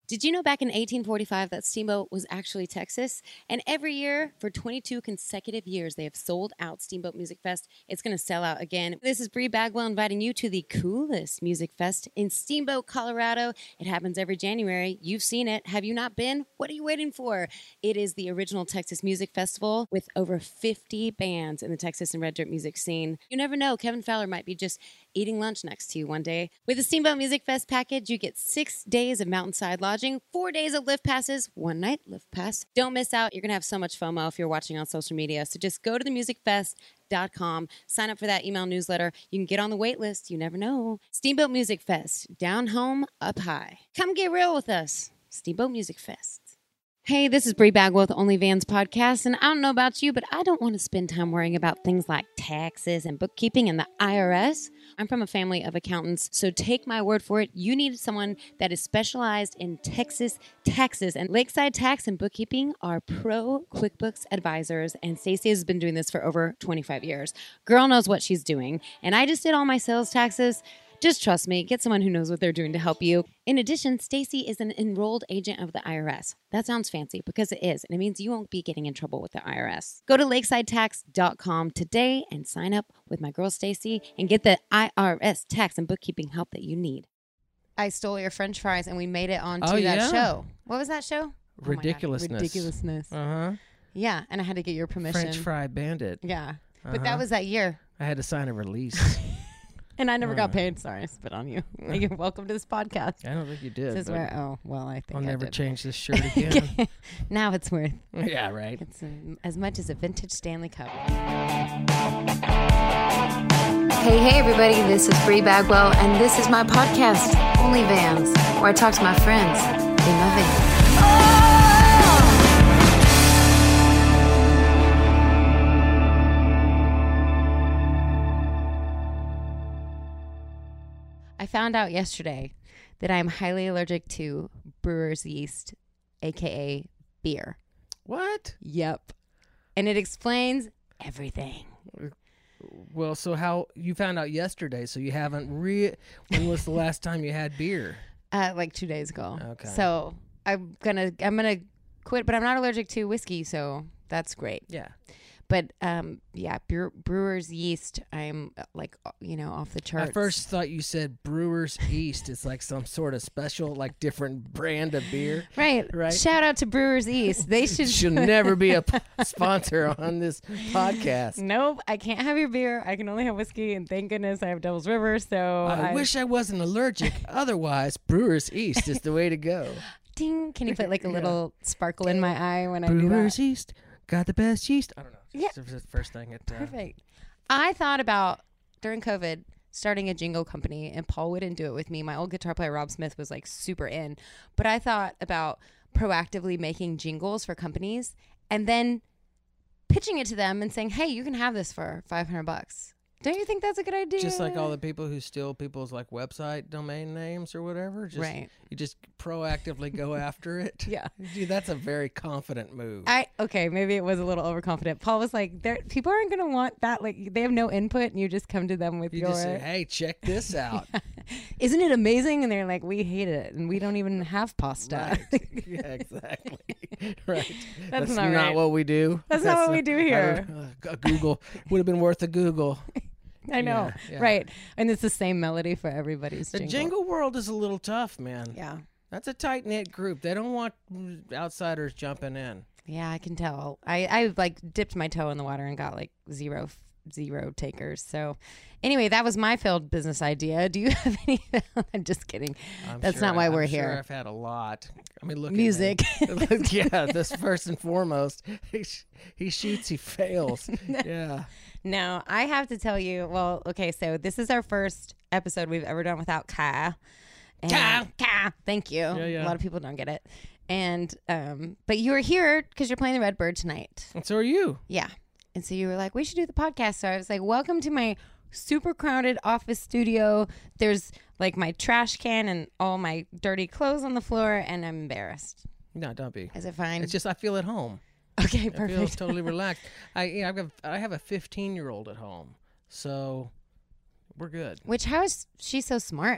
Did you know back in 1845 that Steamboat was actually Texas? And every year, for 22 consecutive years, they have sold out Steamboat Music Fest. It's going to sell out again. This is Bree Bagwell inviting you to the coolest music fest in Steamboat, Colorado. It happens every January. You've seen it. Have you not been? What are you waiting for? It is the original Texas Music Festival with over 50 bands in the Texas and Red Dirt music scene. You never know. Kevin Fowler might be just eating lunch next to you one day. With the Steamboat Music Fest package, you get 6 days of mountainside lodging, 4 days of lift passes, 1 night lift pass. Don't miss out. You're going to have so much FOMO if you're watching on social media. So just go to themusicfest.com, sign up for that email newsletter. You can get on the wait list. You never know. Steamboat Music Fest, down home, up high. Come get real with us. Steamboat Music Fest. Hey, this is Bree Bagwell with OnlyVans Podcast, and I don't know about you, but I don't want to spend time worrying about things like taxes and bookkeeping and the IRS. I'm from a family of accountants, so take my word for it. You need someone that is specialized in Texas taxes, and Lakeside Tax and Bookkeeping are pro QuickBooks advisors, and Stacey has been doing this for over 25 years. Girl knows what she's doing, and I just did all my sales taxes. Just trust me, get someone who knows what they're doing to help you. In addition, Stacey is an enrolled agent of the IRS. That sounds fancy because it is, and it means you won't be getting in trouble with the IRS. Go to lakesidetax.com today and sign up with my girl Stacey and get the IRS tax and bookkeeping help that you need. I stole your French fries and we made it onto that show. What was that show? Ridiculousness. Ridiculousness. Uh-huh. Yeah, and I had to get your permission. French Fry Bandit. Yeah, but that was that year. I had to sign a release. And I never got paid. Sorry, I spit on you. You're welcome to this podcast. I don't think you did. This is where, oh, well, I think I'll I never did. change this shirt again. Now it's worth. Yeah, right. It's as much as a vintage Stanley Cup. Hey, everybody, this is Bree Bagwell, and this is my podcast, OnlyVans, where I talk to my friends in my van. I found out yesterday that I'm highly allergic to brewer's yeast, a.k.a. beer. What? Yep. And it explains everything. Well, so how you found out yesterday? So you haven't when was the last time you had beer? Like 2 days ago. Okay. So I'm gonna quit, but I'm not allergic to whiskey, so that's great. Yeah. But yeah, brewer's yeast, I'm off the charts. I first thought you said Brewer's Yeast. It's like some sort of special, like different brand of beer. Right. Shout out to Brewer's Yeast. They should never be a sponsor on this podcast. Nope, I can't have your beer. I can only have whiskey, and thank goodness I have Devil's River. So I wish I wasn't allergic. Otherwise, Brewer's Yeast is the way to go. Ding! Can you put like a little sparkle in my eye when I do that? Brewer's Yeast got the best yeast. I don't know. Yeah. It's the first thing. Perfect. I thought about, during COVID, starting a jingle company, and Paul wouldn't do it with me. My old guitar player, Rob Smith, was like super in. But I thought about proactively making jingles for companies and then pitching it to them and saying, hey, you can have this for $500. Don't you think that's a good idea? Just like all the people who steal people's like website domain names or whatever. Right. You just proactively go after it. Yeah. Dude, that's a very confident move. Okay, maybe it was a little overconfident. Paul was like, people aren't going to want that. Like, they have no input, and you just come to them with you just say, hey, check this out. Isn't it amazing? And they're like, we hate it, and we don't even have pasta. Right. Yeah, exactly. Right. That's not right. what we do. That's not what we do here. Google would have been worth a Google. I know. Yeah. Right. And it's the same melody for everybody's The jingle. jingle world is a little tough, man. Yeah. That's a tight-knit group. They don't want outsiders jumping in. Yeah, I can tell. I like dipped my toe in the water and got like zero takers. So anyway, that was my failed business idea. Do you have any? I'm just kidding. That's not why we're here. I've had a lot. I mean, look music. At me. Yeah, this first and foremost. He shoots, he fails. Yeah. No, I have to tell you. Well, okay, so this is our first episode we've ever done without Ka. Ka. Thank you. Yeah. A lot of people don't get it. And but you were here because you're playing the Redbird tonight. And so are you. Yeah. And so you were like, we should do the podcast. So I was like, welcome to my super crowded office studio. There's like my trash can and all my dirty clothes on the floor, and I'm embarrassed. No, don't be. Is it fine? It's just I feel at home. Okay, I perfect. feel totally relaxed. I have a 15-year-old at home, so we're good. How is she so smart?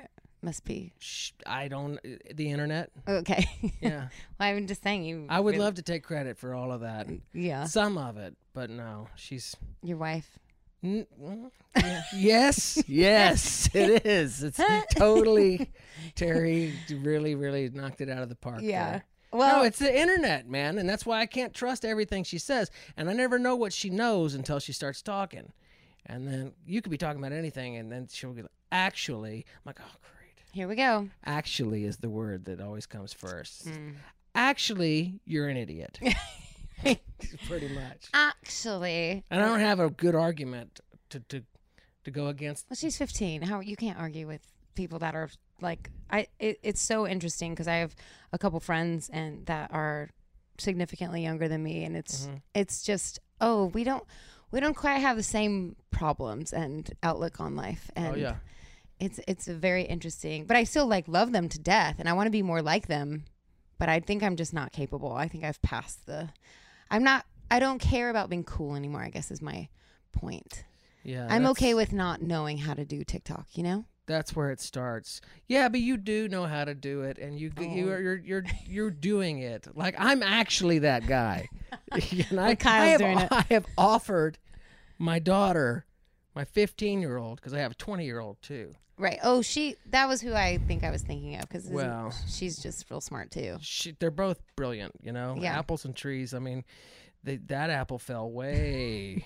must be. I don't. The internet. Okay. Yeah. Well, I'm just saying you. I would love to take credit for all of that. Yeah. Some of it, but no, she's. Your wife. Yeah. Yes, it is. It's totally Terry really knocked it out of the park. Yeah. There. Well, no, it's the internet, man, and that's why I can't trust everything she says, and I never know what she knows until she starts talking, and then you could be talking about anything, and then she'll be like, "Actually," I'm like, "Oh, great." Here we go. Actually is the word that always comes first. Actually, you're an idiot. Pretty much. Actually. And I don't have a good argument to go against. Well, she's 15. How you can't argue with people that are like it's so interesting because I have a couple friends and that are significantly younger than me, and it's just we don't quite have the same problems and outlook on life, and it's a very interesting. But I still love them to death, and I want to be more like them. But I think I'm just not capable. I think I've passed the. I don't care about being cool anymore, I guess is my point. Yeah. I'm okay with not knowing how to do TikTok, you know? That's where it starts. Yeah, but you do know how to do it, and you're doing it. Like, I'm actually that guy. And I have offered my daughter, my 15-year-old, because I have a 20-year-old too. Right. Oh, that was who I think I was thinking of, because she's just real smart too. They're both brilliant, you know? Yeah. Apples and trees. I mean, that apple fell way,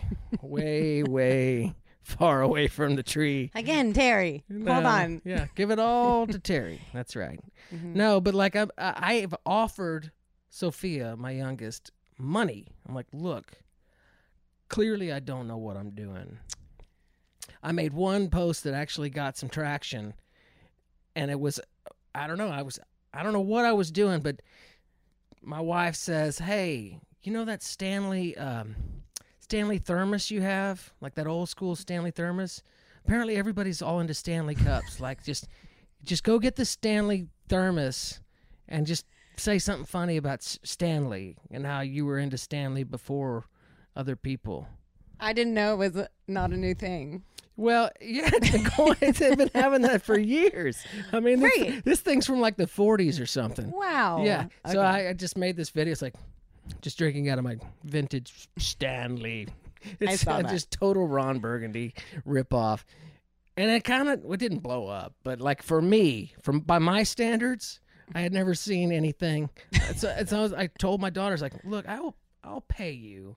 way far away from the tree. Again, Terry. Hold on. Yeah, give it all to Terry. That's right. Mm-hmm. No, but I've offered Sophia, my youngest, money. I'm like, look, clearly I don't know what I'm doing. I made one post that actually got some traction, and it was, I don't know what I was doing, but my wife says, "Hey, you know that Stanley thermos you have, like that old school Stanley thermos? Apparently everybody's all into Stanley cups. Like just go get the Stanley thermos and just say something funny about Stanley and how you were into Stanley before other people." I didn't know it was not a new thing. Well, yeah, they've been having that for years. I mean, this thing's from like the 40s or something. Wow. Yeah. Okay. So I just made this video. It's like just drinking out of my vintage Stanley. It's I saw that. Just total Ron Burgundy ripoff. And it didn't blow up. But like for me, by my standards, I had never seen anything. So I told my daughters, like, look, I'll pay you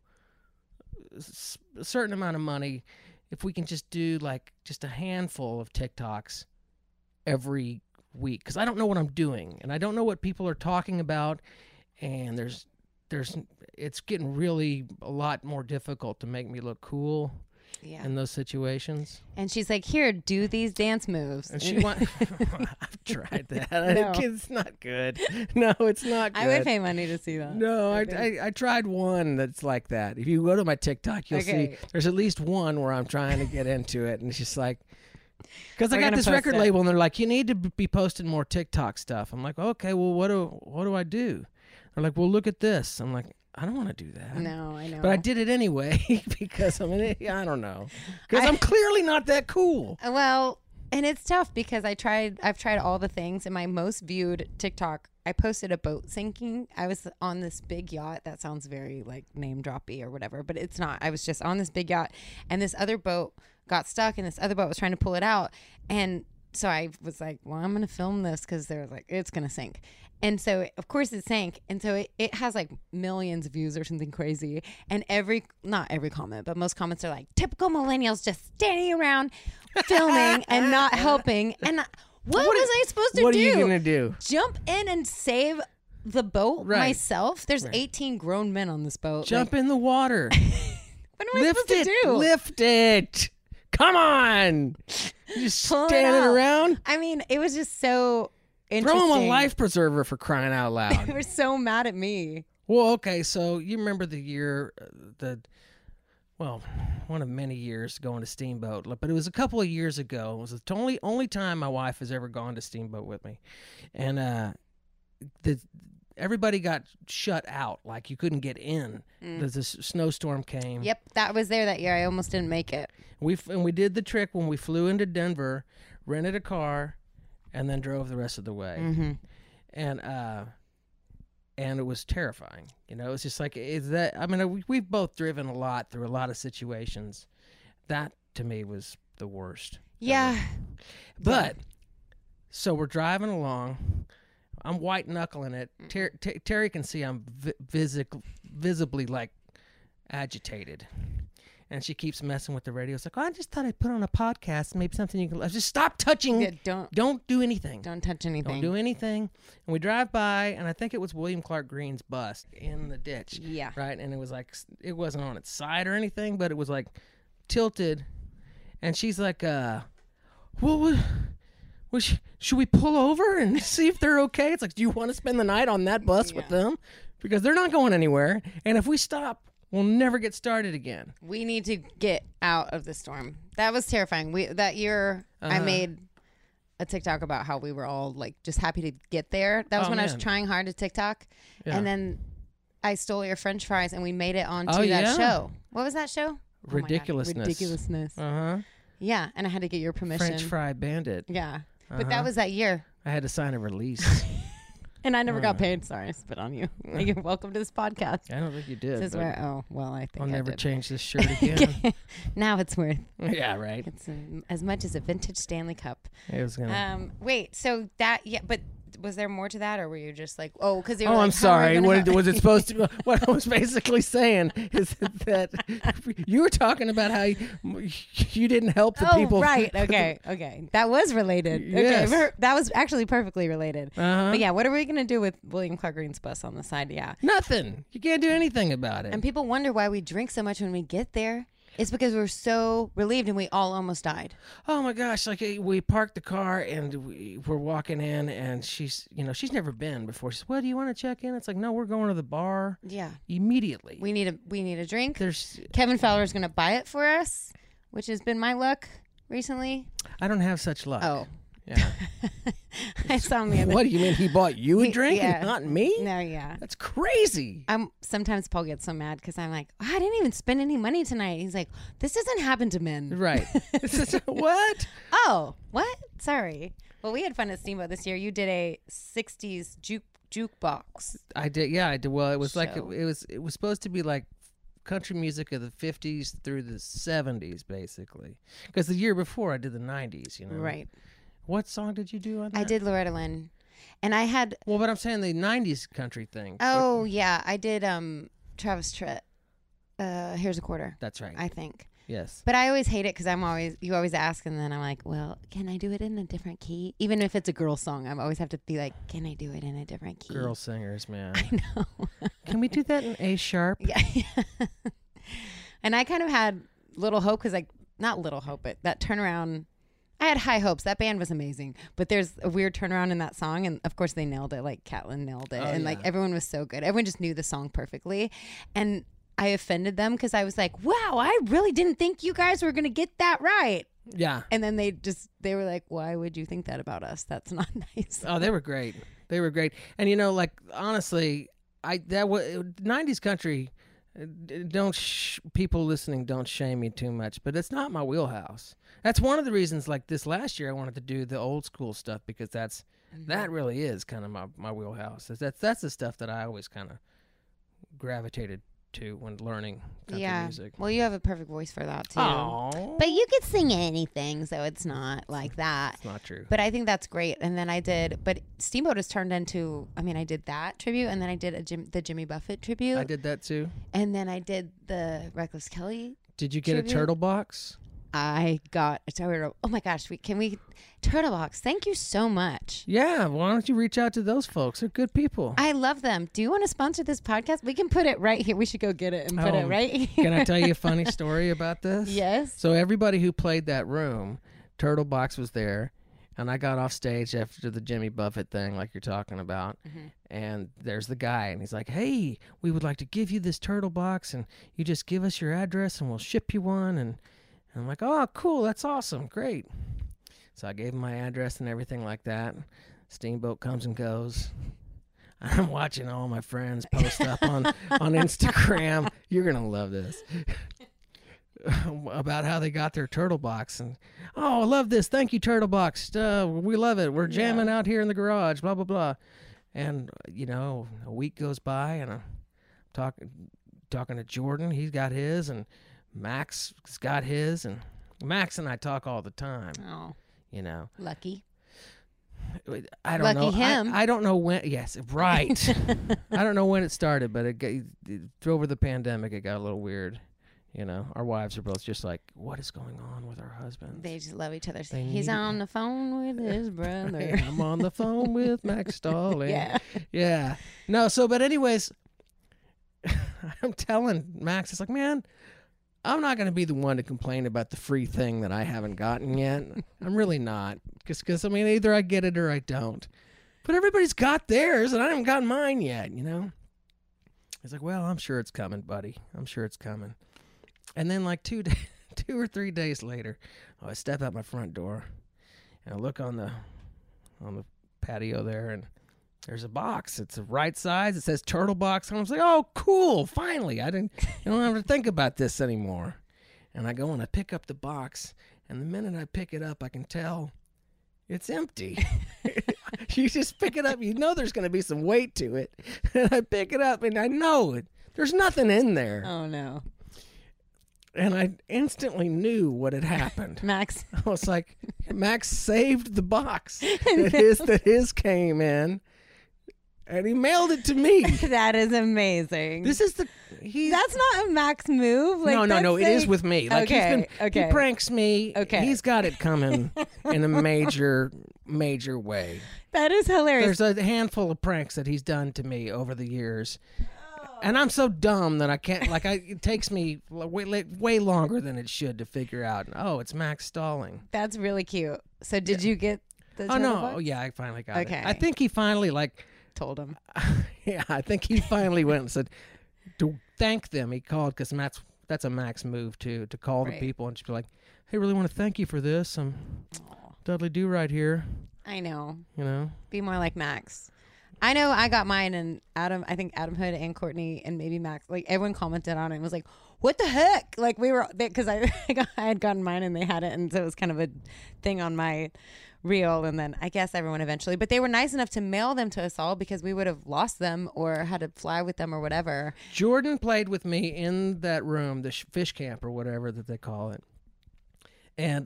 a certain amount of money if we can just do just a handful of TikToks every week, because I don't know what I'm doing and I don't know what people are talking about, and it's getting really a lot more difficult to make me look cool in those situations. And she's like, "Here, do these dance moves." And she went, I've tried that. No. It's not good. No, it's not good. I would pay money to see that. No, I tried one that's like that. If you go to my TikTok, you'll see there's at least one where I'm trying to get into it. And it's just like, because I got this record label and they're like, you need to be posting more TikTok stuff. I'm like, okay, well, what do I do? They're like, well, look at this. I'm like, I don't want to do that. No, I know. But I did it anyway because I don't know. Because I'm clearly not that cool. Well, and it's tough because I've tried all the things. In my most viewed TikTok, I posted a boat sinking. I was on this big yacht. That sounds very name droppy or whatever, but it's not. I was just on this big yacht, and this other boat got stuck, and this other boat was trying to pull it out. And so I was like, well, I'm going to film this because they're like, it's going to sink. And so, of course, it sank. And so it has millions of views or something crazy. And not every comment, but most comments are like, typical millennials just standing around filming and not helping. And what was I supposed to do? What are you going to do? Jump in and save the boat myself? There's 18 grown men on this boat. Jump in the water. What am I supposed to do? Lift it. Come on. You just standing around? I mean, it was just so... Throw him a life preserver for crying out loud. They were so mad at me. Well, okay, so you remember the year, one of many years going to Steamboat, but it was a couple of years ago. It was the only time my wife has ever gone to Steamboat with me. And everybody got shut out, like you couldn't get in. The snowstorm came. Yep, that was there that year. I almost didn't make it. We did the trick when we flew into Denver, rented a car, and then drove the rest of the way. Mm-hmm. And it was terrifying. You know, it's just like, is that, I mean, we've both driven a lot through a lot of situations. That to me was the worst. Yeah. But so we're driving along. I'm white knuckling it. Terry can see I'm visibly like agitated. And she keeps messing with the radio. It's like, oh, I just thought I'd put on a podcast. Maybe something you can. Just stop touching. Yeah, don't do anything. Don't touch anything. Don't do anything. And we drive by, and I think it was William Clark Green's bus in the ditch. Yeah. Right. And it was like, it wasn't on its side or anything, but it was like tilted. And she's like, well, should we pull over and see if they're okay? It's like, do you want to spend the night on that bus with them? Because they're not going anywhere. And if we stop, we'll never get started again. We need to get out of the storm. That was terrifying. That year, I made a TikTok about how we were all like just happy to get there. That was when I was trying hard to TikTok. Yeah. And then I stole your French fries and we made it onto that show. What was that show? Ridiculousness. Ridiculousness. Uh-huh. Yeah. And I had to get your permission. French fry bandit. Yeah. But that was that year. I had to sign a release. And I never got paid. Sorry, I spit on you. You're welcome to this podcast. I don't think you did. This is where, I think I'll never did. change this shirt again. Now it's worth. Yeah, right. It's as much as a vintage Stanley Cup. It was gonna. Wait. So but was there more to that, or were you just like, because oh, I'm sorry. What was it supposed to? What I was basically saying is that you were talking about how you didn't help the people. Oh, right. Okay. That was related. Yes. Okay, that was actually perfectly related. Uh-huh. But yeah, what are we gonna do with William Clark Green's bus on the side? Yeah, nothing. You can't do anything about it. And people wonder why we drink so much when we get there. It's because we're so relieved and we all almost died. Oh my gosh. Like we parked the car and we're walking in and she's never been before. She says, well, do you want to check in? It's like, no, we're going to the bar. Yeah. Immediately. We need a drink. Kevin Fowler's going to buy it for us, which has been my luck recently. I don't have such luck. Oh. Yeah. I saw him the other. What do you mean he bought you a drink and not me? No, yeah. That's crazy. Sometimes Paul gets so mad because I'm like, I didn't even spend any money tonight. He's like, this doesn't happen to men. Right. What? Oh, what? Sorry. Well, we had fun at Steamboat this year. You did a 60s jukebox. I did. Yeah, I did. Well, it was show. like it was supposed to be like country music of the 50s through the 70s, basically. Because the year before I did the 90s. Right. What song did you do on that? I did Loretta Lynn. And I had... Well, but I'm saying the 90s country thing. Oh, yeah. I did Travis Tritt. Here's a Quarter. That's right. I think. Yes. But I always hate it because you always ask and then I'm like, well, can I do it in a different key? Even if it's a girl song, I always have to be like, can I do it in a different key? Girl singers, man. I know. Can we do that in A sharp? Yeah. And I kind of had little hope because not little hope, but that turnaround... I had high hopes. That band was amazing, but there's a weird turnaround in that song, and of course they nailed it. Like Catlin nailed it, and like everyone was so good. Everyone just knew the song perfectly, and I offended them because I was like, "Wow, I really didn't think you guys were gonna get that right." Yeah, and then they were like, "Why would you think that about us? That's not nice." Oh, they were great. They were great, and like honestly, that was 90s country. People listening don't shame me too much, but it's not my wheelhouse. That's one of the reasons, like this last year, I wanted to do the old school stuff because that really is kind of my wheelhouse. That's the stuff that I always kind of gravitated to when learning country music. Well, you have a perfect voice for that too. Aww. But you could sing anything, so it's not like that. It's not true. But I think that's great. And then but Steamboat has turned into, I did that tribute, and then I did the Jimmy Buffett tribute. I did that too. And then I did the Reckless Kelly. Did you get tribute. a turtle box? I got a turtle. Oh my gosh, turtle box. Thank you so much. Yeah, why don't you reach out to those folks? They're good people. I love them. Do you want to sponsor this podcast? We can put it right here. We should go get it and put it right here. Can I tell you a funny story about this? Yes. So everybody who played that room, Turtle Box was there, and I got off stage after the Jimmy Buffett thing like you're talking about, and there's the guy, and he's like, hey, we would like to give you this Turtle Box, and you just give us your address, and we'll ship you one, and I'm like, oh, cool, that's awesome, great. So I gave him my address and everything like that. Steamboat comes and goes. I'm watching all my friends post up on Instagram. You're going to love this. about how they got their Turtle Box. And, oh, I love this. Thank you, Turtle Box. We love it. We're jamming out here in the garage, blah, blah, blah. And, you know, a week goes by, and I'm talking to Jordan. He's got his, and Max has got his. And Max and I talk all the time. Oh, you know. lucky. I don't Lucky know. him. I don't know when. Yes, right. I don't know when it started, but over the pandemic, it got a little weird. You know, our wives are both just like, what is going on with our husbands? They just love each other. They He's need- on the phone with his brother. I'm on the phone with Max Stalling. Yeah. Yeah. No, but anyways, I'm telling Max, it's like, man, I'm not going to be the one to complain about the free thing that I haven't gotten yet. I'm really not. Because, I mean, either I get it or I don't. But everybody's got theirs, and I haven't gotten mine yet, you know? He's like, well, I'm sure it's coming, buddy. I'm sure it's coming. And then, like, 2 or 3 days later, I step out my front door, and I look on the patio there, and there's a box. It's the right size. It says Turtle Box. And I was like, oh, cool. Finally. I don't have to think about this anymore. And I go and I pick up the box. And the minute I pick it up, I can tell it's empty. You just pick it up. You know there's going to be some weight to it. And I pick it up and I know it. There's nothing in there. Oh, no. And I instantly knew what had happened. Max. I was like, Max saved the box that his came in. And he mailed it to me. That is amazing. This is That's not a Max move. Like, no. It is with me. Like okay, he pranks me. Okay. He's got it coming in a major way. That is hilarious. There's a handful of pranks that he's done to me over the years, and I'm so dumb that I can't. Like, it takes me way longer than it should to figure out. Oh, it's Max Stalling. That's really cute. So did you get the Oh no! turtle box? Oh yeah, I finally got Okay. it. I think he finally Told him. Yeah, I think he finally went and said to thank them. He called because that's a Max move too, to call Right. the people and just be like, "Hey, really want to thank you for this. I'm Dudley Do Right here." I know. You know, Be more like Max. I know I got mine, and Adam, I think Adam Hood and Courtney and maybe Max, like everyone commented on it and was like, what the heck? Like because I had gotten mine and they had it. And so it was kind of a thing on my reel. And then I guess everyone eventually, but they were nice enough to mail them to us all because we would have lost them or had to fly with them or whatever. Jordan played with me in that room, the fish camp or whatever that they call it. And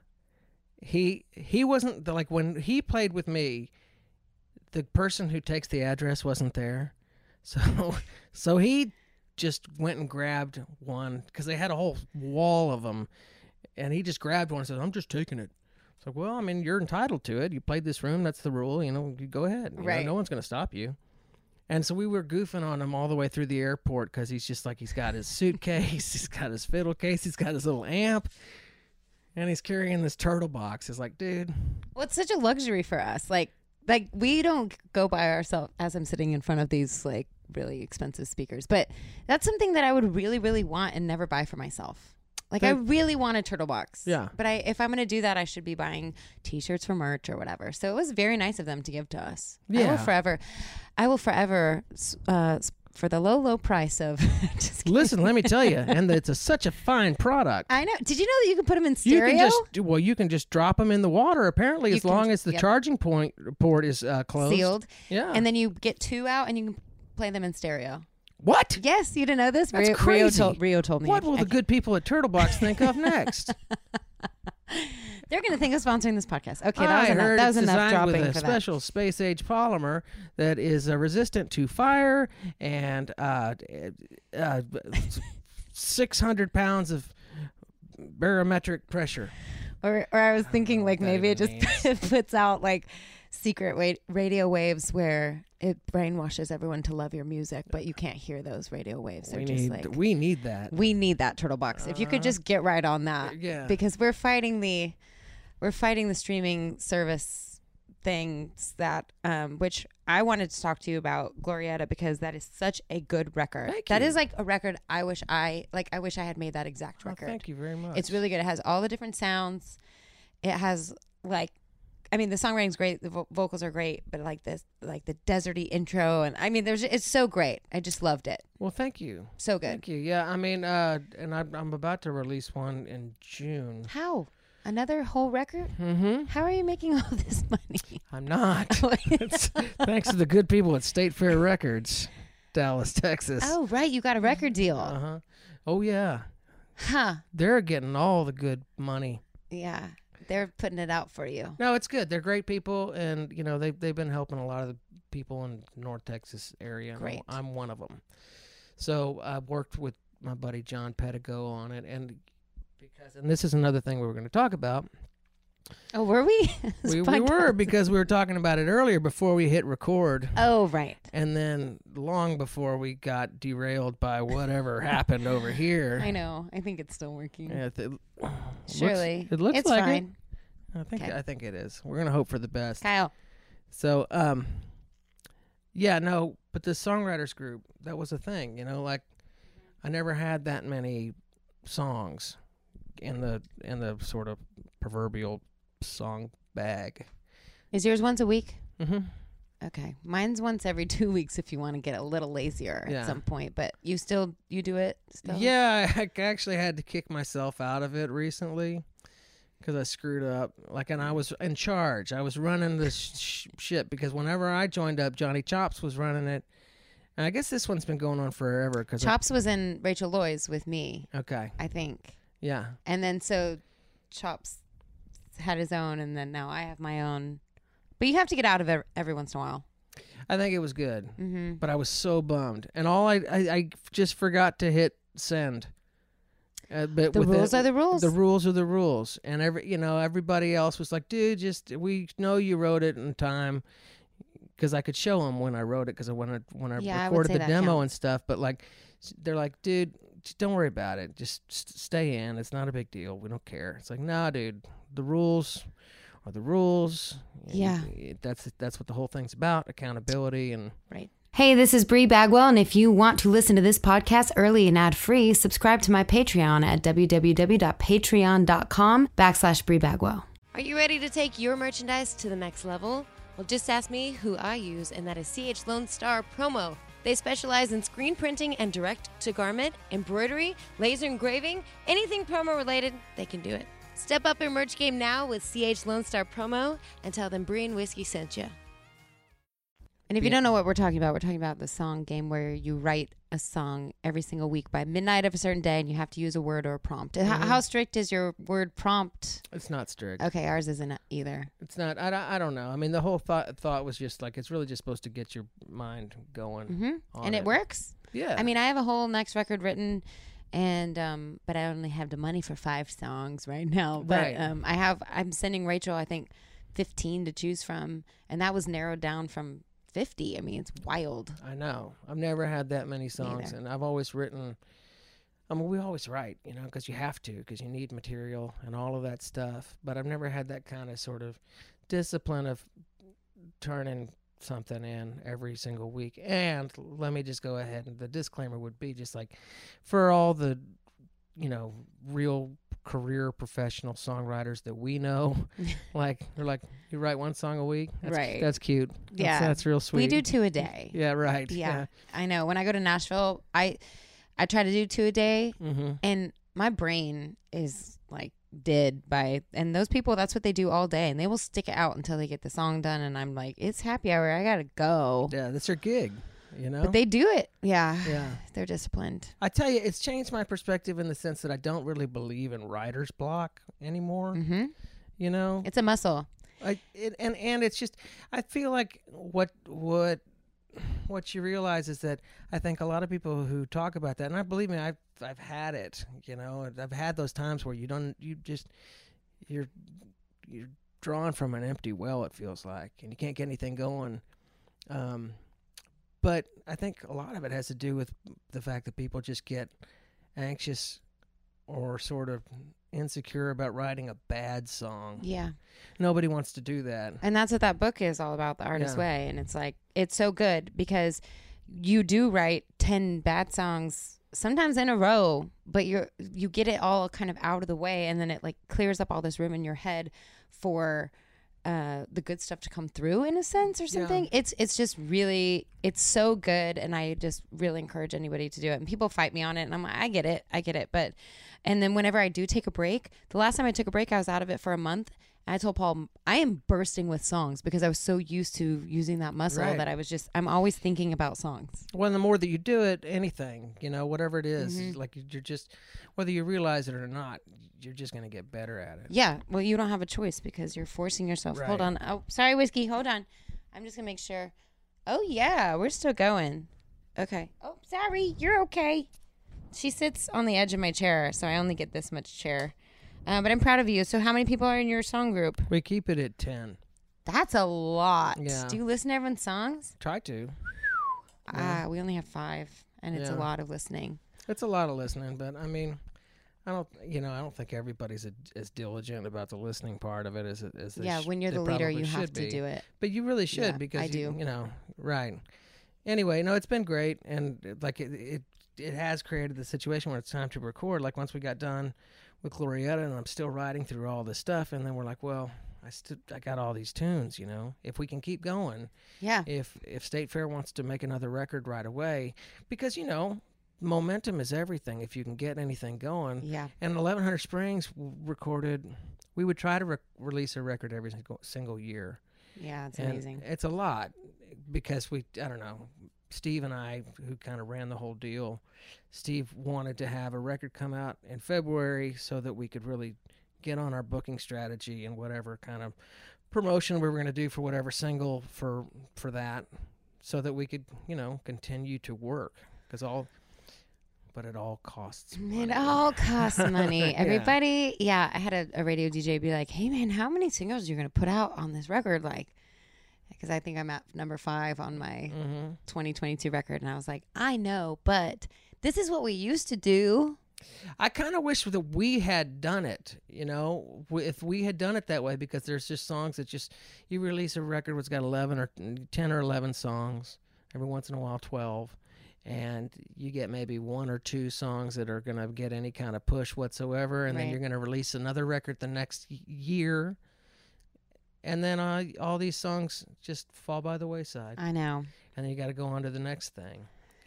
he wasn't like when he played with me, the person who takes the address wasn't there. So he just went and grabbed one because they had a whole wall of them, and he just grabbed one and said, "I'm just taking it." It's like, well, I mean, you're entitled to it. You played this room. That's the rule. You know, you go ahead. You know, Right. no one's going to stop you. And so we were goofing on him all the way through the airport because he's just like, he's got his suitcase, he's got his fiddle case, he's got his little amp, and he's carrying this turtle box. It's like, dude. Well, it's such a luxury for us. Like we don't go by ourselves as I'm sitting in front of these like really expensive speakers, but that's something that I would really, really want and never buy for myself. Like I really want a turtle box. Yeah. But if I'm going to do that, I should be buying T-shirts for merch or whatever. So it was very nice of them to give to us. Yeah. I will forever, for the low price of. Just kidding. Listen, let me tell you, and it's such a fine product. I know. Did you know that you can put them in stereo? You can just drop them in the water. Apparently, as long as the yep. charging port is closed, Sealed. Yeah, And then you get two out and you can play them in stereo. what? Yes, you didn't know this? That's crazy. Rio told me. What will the good people at Turtle Box think of next? They're going to think of sponsoring this podcast. Okay, I that heard was it's enough designed dropping with a for special space age polymer that is resistant to fire and 600 pounds of barometric pressure. that. Or I was thinking like what that maybe it even just puts out like secret radio waves where it brainwashes everyone to love your music, but you can't hear those radio waves. They're just like We need that. we need that turtle box. If you could just get right on that, Yeah. because we're fighting the streaming service things that which I wanted to talk to you about Glorietta, because that is such a good record. Thank That you. is like a record I wish I had made that exact Oh, record. thank you very much. It's really good. It has all the different sounds. It has like I mean, the songwriting's great, the vocals are great, but like this, like the deserty intro, and I mean, it's so great. I just loved it. Well, thank you. So good. Thank you. Yeah, I mean, and I'm about to release one in June. How? Another whole record? Mm-hmm. How are you making all this money? I'm not. It's thanks to the good people at State Fair Records, Dallas, Texas. Oh, right. You got a record deal. Uh-huh. Oh, yeah. Huh. They're getting all the good money. Yeah. They're putting it out for you. No, it's good. They're great people, and you know they've been helping a lot of the people in North Texas area. Great. I'm one of them. So I worked with my buddy John Pedigo on it, and this is another thing we were going to talk about. Oh, were we? We were, because we were talking about it earlier before we hit record. Oh, right. And then long before we got derailed by whatever happened over here. I know. I think it's still working. Yeah, Surely. it looks it's like fine. it. I think it is. We're gonna hope for the best. Kyle. So, yeah, no, but the songwriters group, that was a thing. You know, like I never had that many songs in the sort of proverbial song bag. Is yours once a week? Mm-hmm. Okay. Mine's once every 2 weeks if you want to get a little lazier Yeah. at some point. But you do it still? Yeah, I actually had to kick myself out of it recently because I screwed up. Like, and I was in charge. I was running this shit because whenever I joined up, Johnny Chops was running it. And I guess this one's been going on forever. Cause Chops was in Rachel Loy's with me, okay. I think. Yeah. And then so Chops had his own, and then now I have my own. But you have to get out of it every once in a while. I think it was good, Mm-hmm. but I was so bummed, and all I just forgot to hit send. But The rules are the rules. The rules are the rules, and everybody else was like, "Dude, we know you wrote it in time," because I could show them when I wrote it, because when I Yeah, I would recorded say the that demo counts. and stuff. But like, they're like, "Dude, just don't worry about it. Just stay in. It's not a big deal. We don't care." It's like, nah, dude. The rules are the rules. Yeah. That's what the whole thing's about: accountability and. Right. Hey, this is Bree Bagwell, and if you want to listen to this podcast early and ad-free, subscribe to my Patreon at www.patreon.com/Bree Bagwell. Are you ready to take your merchandise to the next level? Well, just ask me who I use, and that is CH Lone Star Promo. They specialize in screen printing and direct-to-garment, embroidery, laser engraving, anything promo related, they can do it. Step up your merch game now with CH Lone Star Promo and tell them Bree and Whiskey sent you. And if you don't know what we're talking about the song game where you write a song every single week by midnight of a certain day, and you have to use a word or a prompt. How strict is your word prompt? It's not strict. Okay, ours isn't either. It's not. I don't know. I mean, the whole thought was just like, it's really just supposed to get your mind going. Mm-hmm. on And it works. Yeah. I mean, I have a whole next record written, and but I only have the money for 5 songs right now. But Right. I'm sending Rachel, I think, 15 to choose from, and that was narrowed down from 50. I mean, it's wild. I know. I've never had that many songs, Neither. and I've always written. I mean, we always write, because you have to, because you need material and all of that stuff. But I've never had that kind of sort of discipline of turning something in every single week. And let me just go ahead, and the disclaimer would be just like, for all the, real career professional songwriters that we know, like they're like, you write one song a week. Right. That's cute. Yeah. That's real sweet. We do 2 a day. Yeah. Right. Yeah, I know. When I go to Nashville, I try to do 2 a day, Mm-hmm. and my brain is like dead and those people, that's what they do all day, and they will stick it out until they get the song done, and I'm like, it's happy hour, I gotta go. Yeah, that's their gig, But they do it. Yeah. Yeah. They're disciplined. I tell you, it's changed my perspective in the sense that I don't really believe in writer's block anymore. Mm-hmm. It's a muscle. And it's just, I feel like what you realize is that I think a lot of people who talk about that, and I believe me, I've had it, I've had those times where you're drawn from an empty well, it feels like, and you can't get anything going. But I think a lot of it has to do with the fact that people just get anxious or sort of insecure about writing a bad song. Yeah. Nobody wants to do that. And that's what that book is all about, The Artist's Yeah. Way. And it's like, it's so good because you do write 10 bad songs sometimes in a row, but you get it all kind of out of the way, and then it like clears up all this room in your head for the good stuff to come through in a sense or something. It's just really, it's so good, and I just really encourage anybody to do it. And people fight me on it, and I'm like, I get it. But and then whenever I do take a break, the last time I took a break, I was out of it for a month. And I told Paul, I am bursting with songs because I was so used to using that muscle that I was just, I'm always thinking about songs. Well, the more that you do it, anything, whatever it is, like you're just, whether you realize it or not, you're just going to get better at it. Yeah. Well, you don't have a choice because you're forcing yourself. Right. Hold on. Oh, sorry, Whiskey. Hold on. I'm just going to make sure. Oh, yeah. We're still going. Okay. Oh, sorry. You're okay. She sits on the edge of my chair, so I only get this much chair. But I'm proud of you. So how many people are in your song group? We keep it at 10. That's a lot. Yeah. Do you listen to everyone's songs? Try to. We only have 5, and it's a lot of listening. It's a lot of listening, but I mean, I don't think everybody's as diligent about the listening part of it as they when you're the leader, you have to do it. But you really should because I do. Right. Anyway, no, it's been great, and like it has created the situation where it's time to record. Like once we got done with Glorietta, and I'm still writing through all this stuff, and then we're like, well, I got all these tunes, if we can keep going. Yeah. If State Fair wants to make another record right away, because momentum is everything. If you can get anything going. Yeah. And 1100 Springs recorded. We would try to release a record every single year. Yeah, it's amazing. It's a lot because I don't know. Steve and I, who kind of ran the whole deal, Steve wanted to have a record come out in February so that we could really get on our booking strategy and whatever kind of promotion we were going to do for whatever single for that, so that we could, continue to work. But it all costs money. It all costs money. Everybody, I had a radio DJ be like, hey, man, how many singles are you going to put out on this record? Like, because I think I'm at number 5 on my 2022 record. And I was like, I know, but this is what we used to do. I kind of wish that we had done it, if we had done it that way, because there's just songs that you release a record that's got 11 or 10 or 11 songs, every once in a while 12, and you get maybe 1 or 2 songs that are going to get any kind of push whatsoever, and then you're going to release another record the next year. And then all these songs just fall by the wayside. I know. And then you got to go on to the next thing,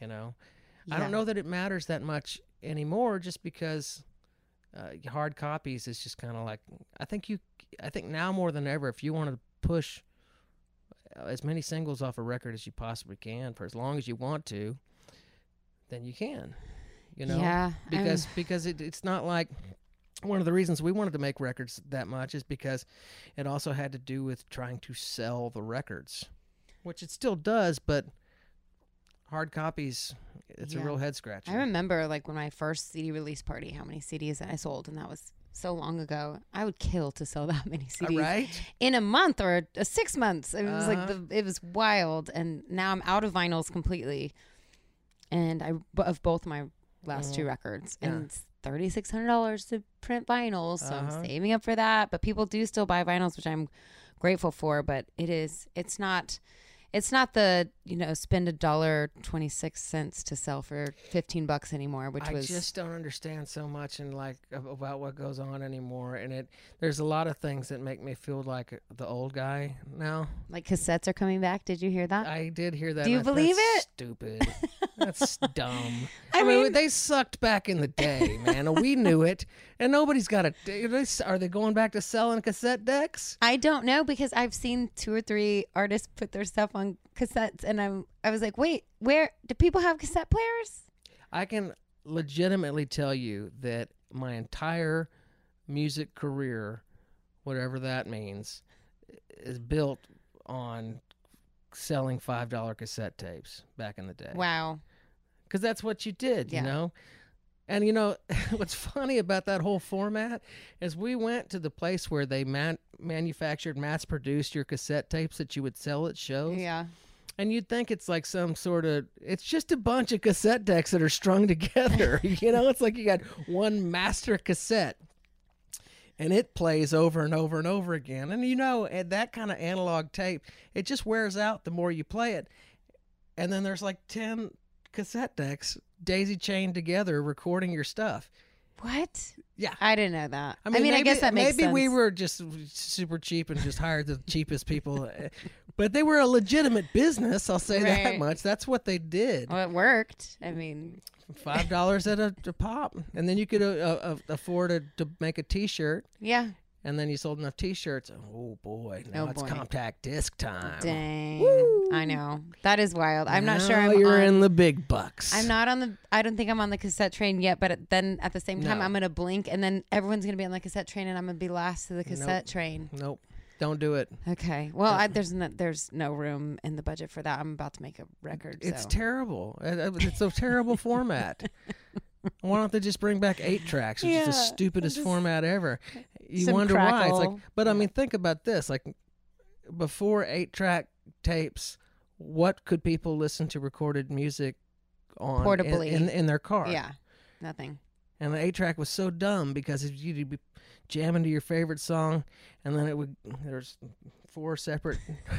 I don't know that it matters that much anymore, just because hard copies is just kind of like, I think now more than ever, if you want to push as many singles off a record as you possibly can for as long as you want to, then you can, because it's not like. One of the reasons we wanted to make records that much is because it also had to do with trying to sell the records, which it still does, but hard copies, it's a real head scratcher. I remember like when my first CD release party, how many CDs I sold, and that was so long ago. I would kill to sell that many CDs in a month or 6 months. It was it was wild, and now I'm out of vinyls completely, and of both my last 2 records, and it's $3,600 to print vinyls, so I'm saving up for that. But people do still buy vinyls, which I'm grateful for. But it's not the spend $1.26 to sell for $15 anymore, which I just don't understand so much and like about what goes on anymore. And there's a lot of things that make me feel like the old guy now. Like cassettes are coming back. Did you hear that? I did hear that. Do you believe it? Stupid. That's dumb. I mean, they sucked back in the day, man. We knew it, and nobody's got a. Are they going back to selling cassette decks? I don't know, because I've seen 2 or 3 artists put their stuff on cassettes, and I was like, wait, where do people have cassette players? I can legitimately tell you that my entire music career, whatever that means, is built on selling $5 cassette tapes back in the day. Wow. Because that's what you did, And, what's funny about that whole format is we went to the place where they manufactured, mass-produced your cassette tapes that you would sell at shows. Yeah. And you'd think it's like some sort of, it's just a bunch of cassette decks that are strung together. It's like you got one master cassette. And it plays over and over and over again. And, that kind of analog tape, it just wears out the more you play it. And then there's like 10 cassette decks daisy chained together recording your stuff. What? Yeah. I didn't know that. I mean, mean, maybe, I guess that makes maybe sense. we were just super cheap and just hired the cheapest people. But they were a legitimate business, I'll say that Right. much. That's what they did. Well, it worked. I mean, $5 at a pop. And then you could afford to make a T-shirt. yeah. And then you sold enough T-shirts. Oh, boy. Now Oh, it's boy. compact disc time. Dang. I know. That is wild. I'm not sure Now I'm you're on. in the big bucks. I'm not on the. I don't think I'm on the cassette train yet. But then at the same time, No. I'm gonna blink, and then everyone's gonna be on the cassette train, and I'm gonna be last to the cassette train. Nope. Don't do it. Okay. Well, there's no room in the budget for that. I'm about to make a record. It's so. terrible. It's a terrible format. Why don't they just bring back 8 tracks, which is the Yeah, stupidest just format ever? You some wonder why. It's like, crackle. but I mean, think about this. Like, before 8-track tapes, what could people listen to recorded music on Portably. in their car? Yeah. Nothing. And the 8-track was so dumb because you'd be jamming to your favorite song, and then there's 4 separate,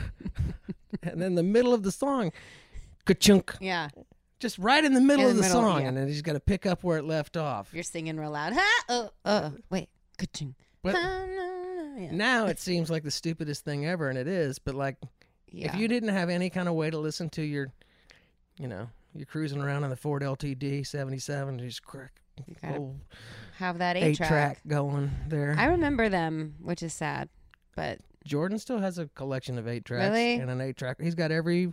and then the middle of the song, ka-chunk, Yeah. just right in the middle In of the the middle, song, yeah. and then you just got to pick up where it left off. You're singing real loud. Ha! Wait. Ka-ching. But Yeah. now it seems like the stupidest thing ever, and it is. But like, Yeah. if you didn't have any kind of way to listen to you're cruising around in the Ford LTD 77, just crack, You gotta old have that 8-track 8-track. going there. I remember them, which is sad. But Jordan still has a collection of 8 tracks Really? and an 8-track. He's got every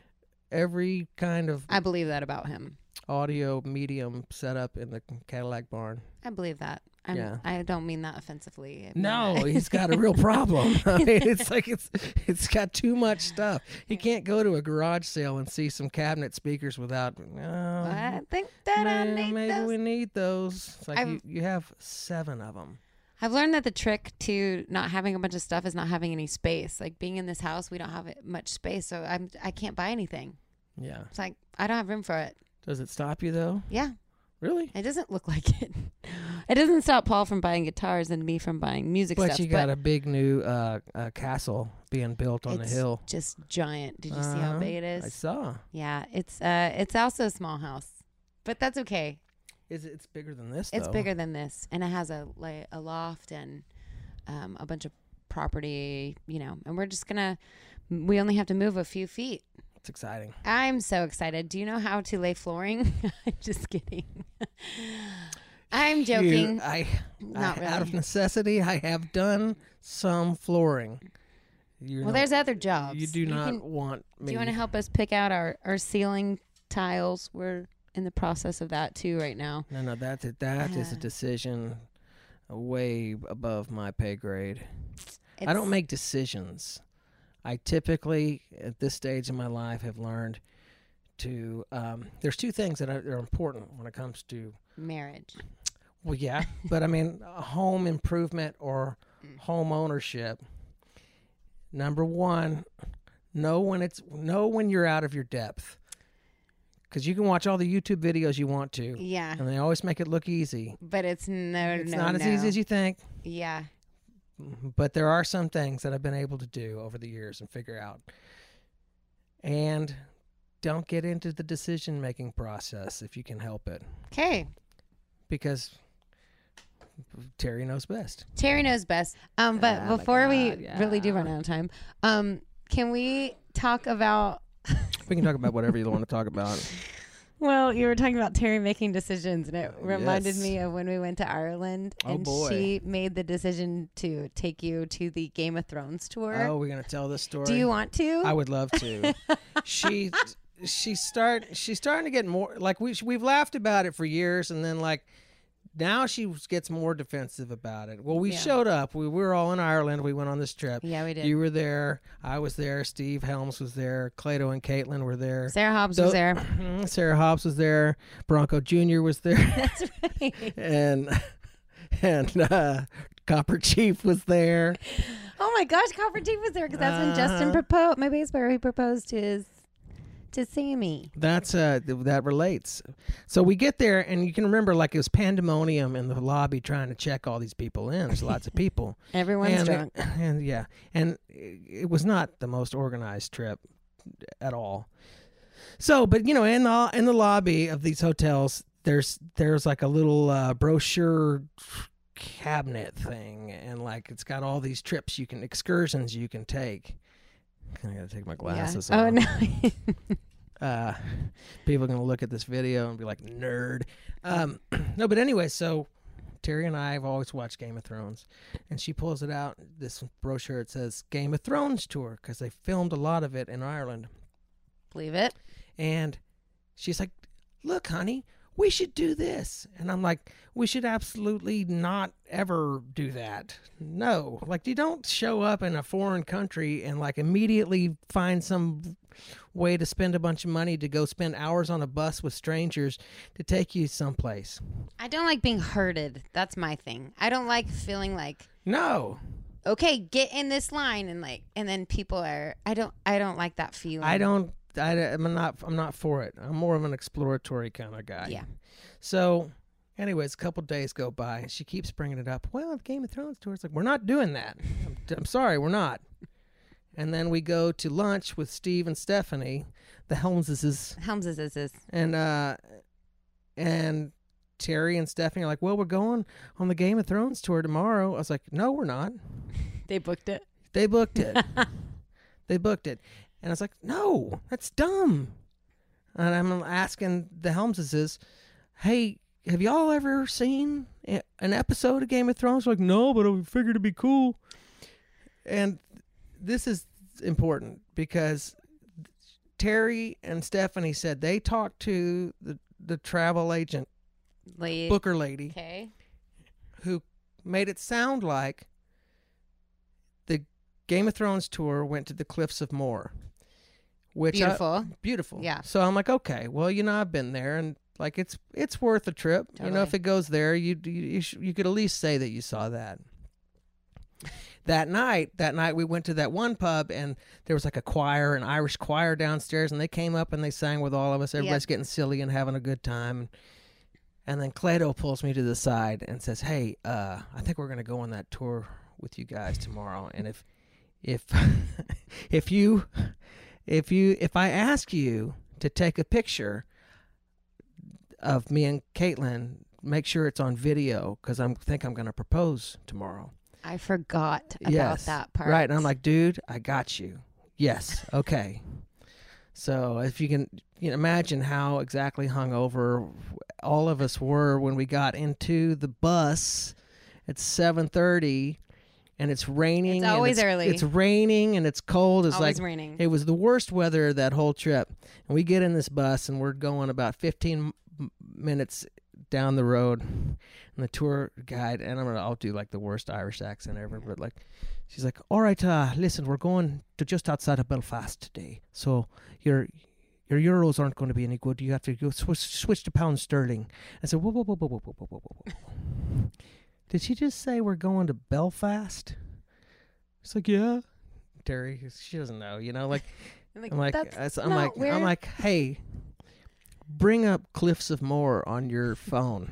kind of I believe that about him. audio medium set up in the Cadillac barn. I believe that. Yeah. I don't mean that offensively. I mean No, that- he's got a real problem. I mean, it's like it's got too much stuff. He can't go to a garage sale and see some cabinet speakers without. I think that I need maybe those. we need those. It's like I've- you have 7 of them. I've learned that the trick to not having a bunch of stuff is not having any space. Like being in this house, we don't have much space, so I can't buy anything. Yeah. It's like I don't have room for it. Does it stop you though? Yeah, Really? it doesn't look like it. It doesn't stop Paul from buying guitars and me from buying music But stuff. you got a big new castle being built on the it's hill. just giant. Did you see how big it I is? saw. Yeah, it's also a small house, but that's okay. It's bigger than this, It's though. bigger than this, and it has a loft and a bunch of property, and we're just we only have to move a few feet. It's exciting. I'm so excited. Do you know how to lay flooring? I'm just kidding. I'm joking. Not Out of really. necessity, I have done some flooring. Well, there's other jobs. You do not want me. Do you want to help us pick out our ceiling tiles? We're in the process of that too right now. No, that is a decision way above my pay grade. I don't make decisions. I typically, at this stage in my life, have learned to. There's 2 things that are important when it comes to marriage. Well, yeah, but I mean, home improvement or home ownership. Number 1, know when you're out of your depth, because you can watch all the YouTube videos you want to, Yeah, and they always make it look easy. but it's It's not as easy as you think. Yeah, But there are some things that I've been able to do over the years and figure out. And don't get into the decision-making process if you can help it, okay. because Terry knows best. Terry knows best. But Oh my before we God, yeah. really do run out of time, can we talk about? We can talk about whatever you want to talk about. Well, you were talking about Terry making decisions, and it reminded Yes. me of when we went to Ireland, Oh, and boy. she made the decision to take you to the Game of Thrones tour. Oh, we're gonna tell this story. Do you want to? I would love to. She's starting to get more like we've laughed about it for years, and then like now she gets more defensive about it. Well, we Yeah. showed up. We were all in Ireland. We went on this trip. Yeah, we did. You were there. I was there. Steve Helms was there. Clayton and Caitlin were there. Sarah Hobbs was there. Sarah Hobbs was there. Bronco Jr. was there. That's right. and Copper Chief was there. Oh my gosh, Copper Chief was there because that's when Justin proposed. My bass player, he proposed to Sammy. That's that relates. So we get there, and you can remember like it was pandemonium in the lobby trying to check all these people in. There's lots of people. Everyone's drunk. And yeah, and it was not the most organized trip at all. So, but in the lobby of these hotels, there's like a little brochure cabinet thing, and like it's got all these excursions you can take. I gotta take my glasses off. Oh no. People are gonna look at this video and be like, nerd. No, but anyway, so Terry and I have always watched Game of Thrones, and she pulls it out, this brochure. It says Game of Thrones tour, because they filmed a lot of it in Ireland. Believe it. And she's like, look, honey, we should do this. And I'm like, we should absolutely not ever do that. No. Like, you don't show up in a foreign country and, like, immediately find some way to spend a bunch of money to go spend hours on a bus with strangers to take you someplace. I don't like being herded. That's my thing. I don't like feeling like, No. okay, get in this line, and then people are. I don't like that feeling. I'm not for it. I'm more of an exploratory kind of guy. Yeah. So, anyways, a couple days go by, and she keeps bringing it up. Well, the Game of Thrones tour. It's like, we're not doing that. I'm sorry, we're not. And then we go to lunch with Steve and Stephanie, the Helmses. And Terry and Stephanie are like, well, we're going on the Game of Thrones tour tomorrow. I was like, no, we're not. They booked it. They booked it. They booked it. And I was like, no, that's dumb. And I'm asking the Helmses, hey, have y'all ever seen an episode of Game of Thrones? Like, no, but I figured it'd be cool. And this is important because Terry and Stephanie said they talked to the travel agent, Booker lady, Okay. who made it sound like the Game of Thrones tour went to the Cliffs of Moher. Which Beautiful. Yeah. So I'm like, okay, well, I've been there, and like it's worth a trip. Totally. If it goes there, you could at least say that you saw that. That night we went to that one pub, and there was like an Irish choir downstairs, and they came up and they sang with all of us. Everybody's getting silly and having a good time. And then Cleto pulls me to the side and says, hey, I think we're gonna go on that tour with you guys tomorrow, and if I ask you to take a picture of me and Caitlin, make sure it's on video, because I think I'm going to propose tomorrow. I forgot about that part. Right. And I'm like, dude, I got you. Yes. Okay. So if you can imagine how exactly hungover all of us were when we got into the bus at 7:30. And it's raining. It's always early. It's raining and it's cold. It's always like raining. It was the worst weather that whole trip. And we get in this bus and we're going about 15 minutes down the road. And the tour guide, and I'll do like the worst Irish accent ever, but like, she's like, all right, listen, we're going to just outside of Belfast today. So your euros aren't going to be any good. You have to go switch to pound sterling. I said, whoa. Did she just say we're going to Belfast? It's like, yeah. Terry, she doesn't know, I'm like, hey, bring up Cliffs of Moher on your phone.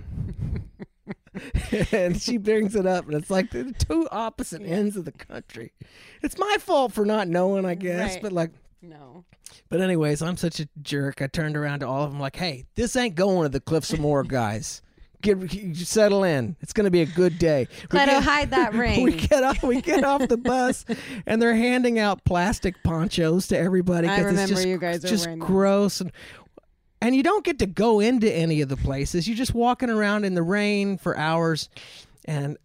And she brings it up, and it's like the two opposite ends of the country. It's my fault for not knowing, I guess, right. But like, no. But anyways, I'm such a jerk. I turned around to all of them like, hey, this ain't going to the Cliffs of Moher, guys. Settle in. It's going to be a good day. Cleto, hide that ring. We get off the bus, and they're handing out plastic ponchos to everybody. I remember it's just, you guys are just wearing gross, and you don't get to go into any of the places. You're just walking around in the rain for hours, and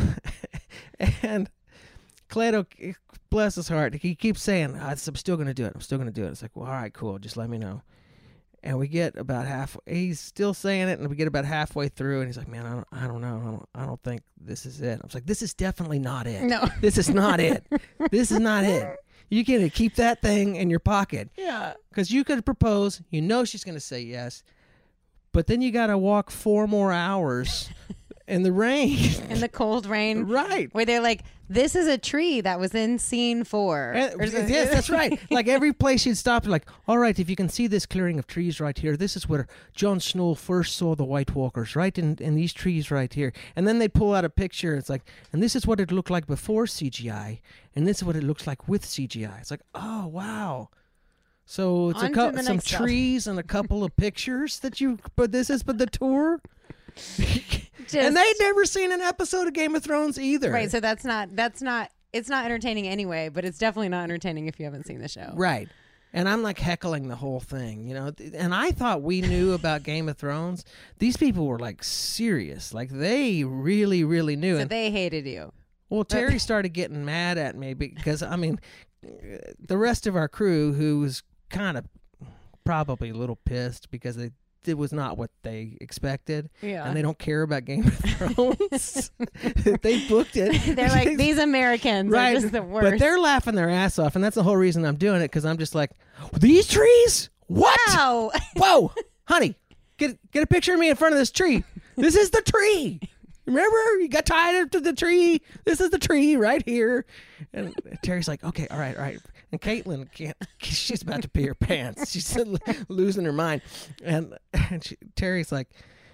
Cleto, bless his heart, he keeps saying, I'm still going to do it. I'm still going to do it. It's like, well, all right, cool. Just let me know. And we get about halfway. He's still saying it, and we get about halfway through, and he's like, "Man, I don't know. I don't think this is it." I was like, "This is definitely not it. No, this is not it. This is not it. You can keep that thing in your pocket. Yeah, because you could propose. She's going to say yes, but then you got to walk 4 more hours in the rain, in the cold rain, right? Where they're like, "This is a tree that was in scene 4." Yes, that's right. Like every place you'd stop, like, all right, if you can see this clearing of trees right here, this is where Jon Snow first saw the White Walkers, right in these trees right here. And then they'd pull out a picture. It's like, and this is what it looked like before CGI, and this is what it looks like with CGI. It's like, oh wow, So it's On to the some next stuff. trees and a couple of pictures that you. But this is for the tour. Just, And they'd never seen an episode of Game of Thrones either. right. So that's not. It's not entertaining anyway, but it's definitely not entertaining if you haven't seen the show. Right. And I'm like heckling the whole thing, and I thought we knew about Game of Thrones. These people were like serious. Like they really, really knew. So And they hated you. well, Terry started getting mad at me because, I mean, the rest of our crew, who was kind of probably a little pissed because it was not what they expected. Yeah. And they don't care about Game of Thrones. They booked it. They're like, these Americans Right, are just the worst. but they're laughing their ass off, and that's the whole reason I'm doing it, because I'm just like, these trees? What? Wow. Whoa, honey, get a picture of me in front of this tree. This is the tree. Remember, you got tied up to the tree. This is the tree right here. And Terry's like, okay, all right. And Caitlin can't. She's about to pee her pants. She's losing her mind. And Terry's like,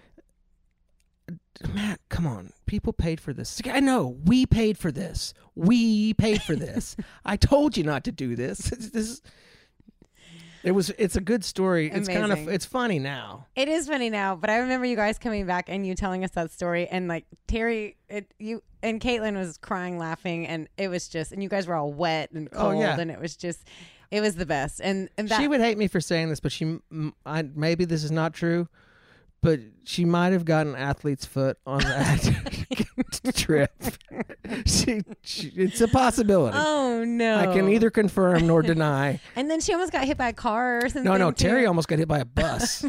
Matt, come on. People paid for this. I know. We paid for this. I told you not to do this. It's a good story. Amazing. It's funny now. It is funny now, but I remember you guys coming back and you telling us that story, and like Terry, you and Caitlin was crying, laughing, and it was just, and you guys were all wet and cold, and it was the best. And that, she would hate me for saying this, but maybe this is not true, but she might have gotten athlete's foot on that trip. It's a possibility. Oh no! I can neither confirm nor deny. And then she almost got hit by a car or something. No, too. Terry almost got hit by a bus.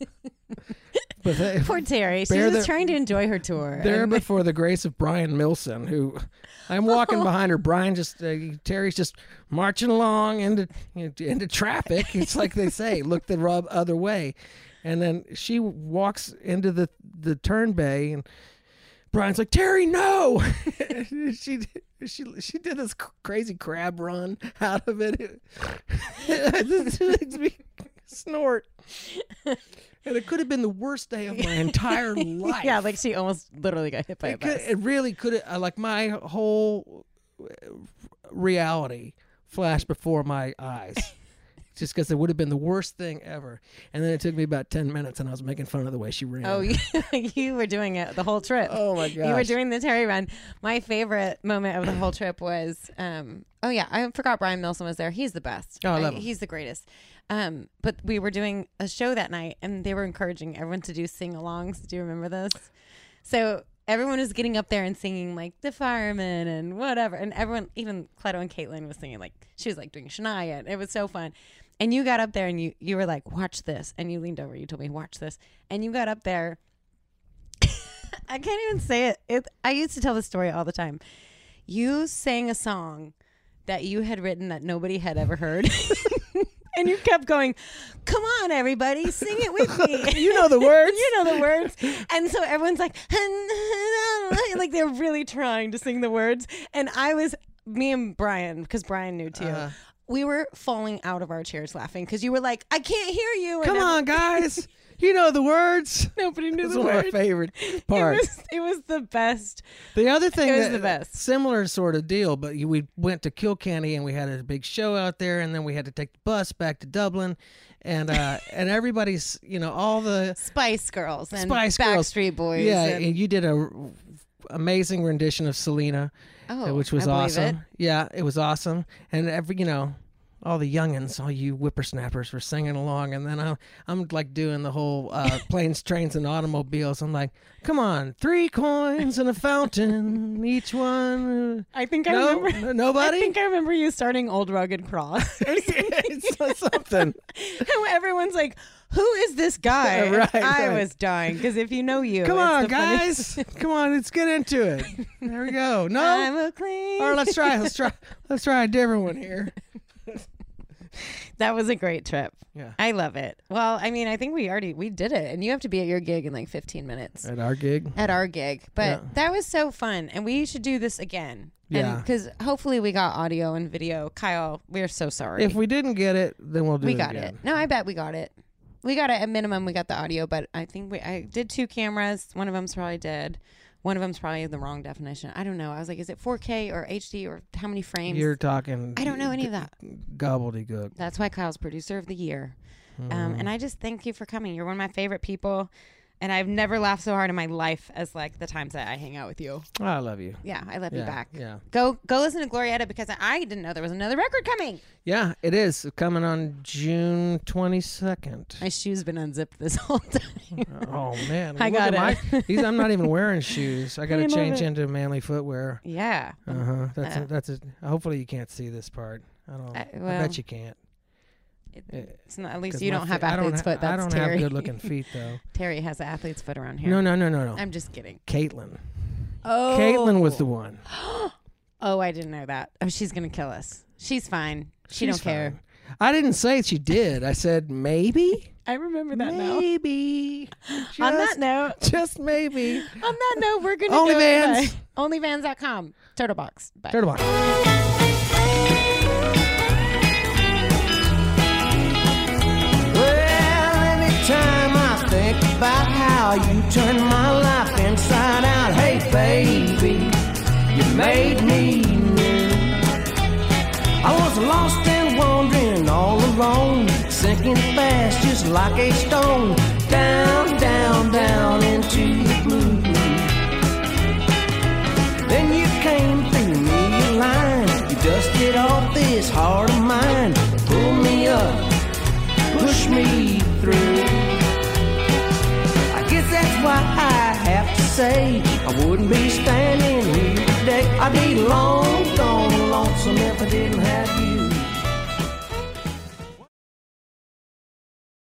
But Poor Terry. She was just trying to enjoy her tour. There, but for the grace of Brian Milson, who I'm walking behind her. Brian Terry's just marching along into traffic. It's like they say, look the other way. And then she walks into the turn bay, and Brian's like, Terry, no! she did this crazy crab run out of it. This makes me snort. And it could have been the worst day of my entire life. Yeah, like she almost literally got hit by a bus. It really could have, like my whole reality flashed before my eyes. Just because it would have been the worst thing ever. And then it took me about 10 minutes, and I was making fun of the way she ran. Oh, you were doing it the whole trip. Oh, my gosh. You were doing the Terry run. My favorite moment of the whole trip was, I forgot Brian Milson was there. He's the best. Oh, I love him. He's the greatest. But we were doing a show that night, and they were encouraging everyone to do sing-alongs. Do you remember those? So everyone was getting up there and singing, like, The Fireman and whatever. And everyone, even Cleto and Caitlin was singing, like, she was, like, doing Shania. And it was so fun. And you got up there and you were like, watch this. And you leaned over. You told me, watch this. And you got up there. I can't even say it. I used to tell this story all the time. You sang a song that you had written that nobody had ever heard. And you kept going, come on, everybody, sing it with me. You know the words. You know the words. And so everyone's like they're really trying to sing the words. And me and Brian, because Brian knew too. We were falling out of our chairs laughing because you were like, I can't hear you. Come on, guys. You know the words. Nobody knew That's the one words. of my favorite parts. It was the best. The other thing, It was the best. Similar sort of deal, but we went to Kilkenny and we had a big show out there, and then we had to take the bus back to Dublin, and and everybody's, all the Spice Girls and Spice Girls. Backstreet Boys. Yeah, and and you did a amazing rendition of Selena, which was I believe awesome. it. Yeah, it was awesome, and all the youngins, all you whippersnappers were singing along, and then I'm like doing the whole planes, trains, and automobiles. I'm like, come on, 3 coins and a fountain, each one. I think I remember. Nobody? I think I remember you starting Old Rugged Cross. It's something. Everyone's like, who is this guy? Right, I right. was dying because if you know you, Come it's on, the guys. funniest- Come on, let's get into it. There we go. No? I'm a clean. Or let's try a different one here. That was a great trip. Yeah. I love it. Well, I mean, I think we did it, and you have to be at your gig in like 15 minutes. At our gig? At our gig. But Yeah. that was so fun, and we should do this again. Yeah. Because hopefully we got audio and video. Kyle, we're so sorry. If we didn't get it, then we'll do it we got again. it. No, I bet we got it. We got it at minimum. We got the audio, but I think I did 2 cameras. One of them's probably dead. One of them's probably the wrong definition. I don't know. I was like, is it 4K or HD or how many frames? You're talking. I don't know any of that. Gobbledygook. That's why Kyle's producer of the year. And I just thank you for coming. You're one of my favorite people. And I've never laughed so hard in my life as like the times that I hang out with you. Oh, I love you. Yeah, I love you back. Yeah. Go listen to Glorietta because I didn't know there was another record coming. Yeah, it is coming on June 22nd. My shoe's been unzipped this whole time. Oh man, I got it. I'm not even wearing shoes. I got to love change it. into manly footwear. Yeah. That's it. Hopefully you can't see this part. I bet you can't. It's not. At least you don't have athlete's foot. That's I don't Terry. have good looking feet though. Terry has an athlete's foot around here. No. I'm just kidding. Caitlin. Oh. Caitlin was the one. Oh, I didn't know that. Oh, she's gonna kill us. She's fine. She don't care. Fine. I didn't say she did. I said maybe. I remember that now. Maybe. On that note. Just maybe. On that note, we're gonna OnlyFans. go OnlyFans.com. Turtlebox. Bye. Turtlebox. Time I think about how you turned my life inside out. Hey baby, you made me new. I was lost and wandering all alone, sinking fast just like a stone. Down, down, down into the blue. Then you came through me a line. You dusted off this heart of mine, pulled me up, pushed me through. I guess that's why I have to say I wouldn't be standing here today. I'd be long gone lonesome if I didn't have you.